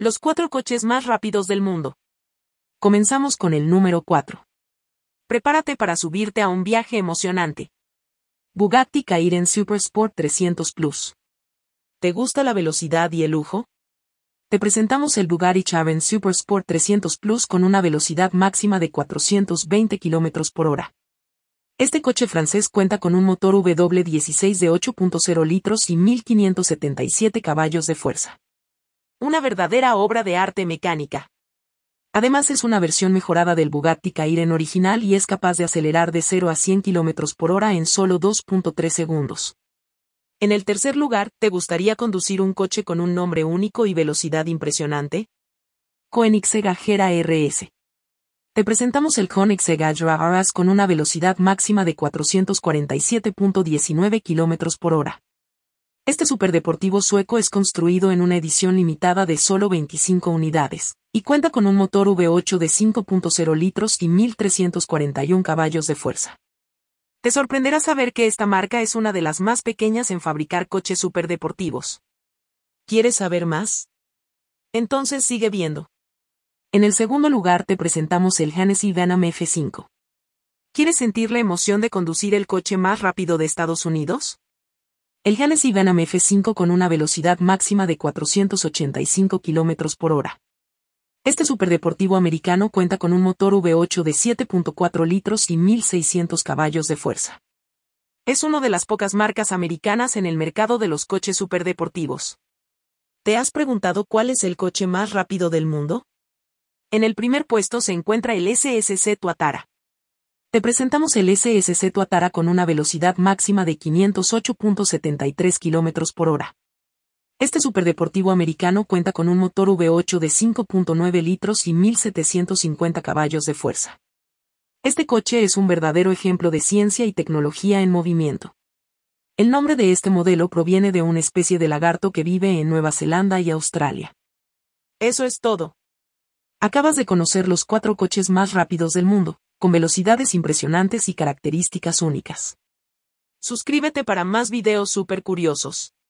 Los 4 coches más rápidos del mundo. Comenzamos con el número 4. Prepárate para subirte a un viaje emocionante. Bugatti Chiron Supersport 300 Plus. ¿Te gusta la velocidad y el lujo? Te presentamos el Bugatti Chiron Supersport 300 Plus con una velocidad máxima de 420 km por hora. Este coche francés cuenta con un motor W16 de 8.0 litros y 1577 caballos de fuerza. Una verdadera obra de arte mecánica. Además es una versión mejorada del Bugatti Chiron original y es capaz de acelerar de 0 a 100 km por hora en solo 2.3 segundos. En el tercer lugar, ¿te gustaría conducir un coche con un nombre único y velocidad impresionante? Koenigsegg Agera RS. Te presentamos el Koenigsegg Agera RS con una velocidad máxima de 447.19 km por hora. Este superdeportivo sueco es construido en una edición limitada de solo 25 unidades, y cuenta con un motor V8 de 5.0 litros y 1341 caballos de fuerza. Te sorprenderá saber que esta marca es una de las más pequeñas en fabricar coches superdeportivos. ¿Quieres saber más? Entonces sigue viendo. En el segundo lugar te presentamos el Hennessy Venom F5. ¿Quieres sentir la emoción de conducir el coche más rápido de Estados Unidos? El Hennessy Venom F5 con una velocidad máxima de 485 km por hora. Este superdeportivo americano cuenta con un motor V8 de 7.4 litros y 1600 caballos de fuerza. Es una de las pocas marcas americanas en el mercado de los coches superdeportivos. ¿Te has preguntado cuál es el coche más rápido del mundo? En el primer puesto se encuentra el SSC Tuatara. Te presentamos el SSC Tuatara con una velocidad máxima de 508.73 km por hora. Este superdeportivo americano cuenta con un motor V8 de 5.9 litros y 1750 caballos de fuerza. Este coche es un verdadero ejemplo de ciencia y tecnología en movimiento. El nombre de este modelo proviene de una especie de lagarto que vive en Nueva Zelanda y Australia. Eso es todo. Acabas de conocer los 4 coches más rápidos del mundo, con velocidades impresionantes y características únicas. Suscríbete para más videos súper curiosos.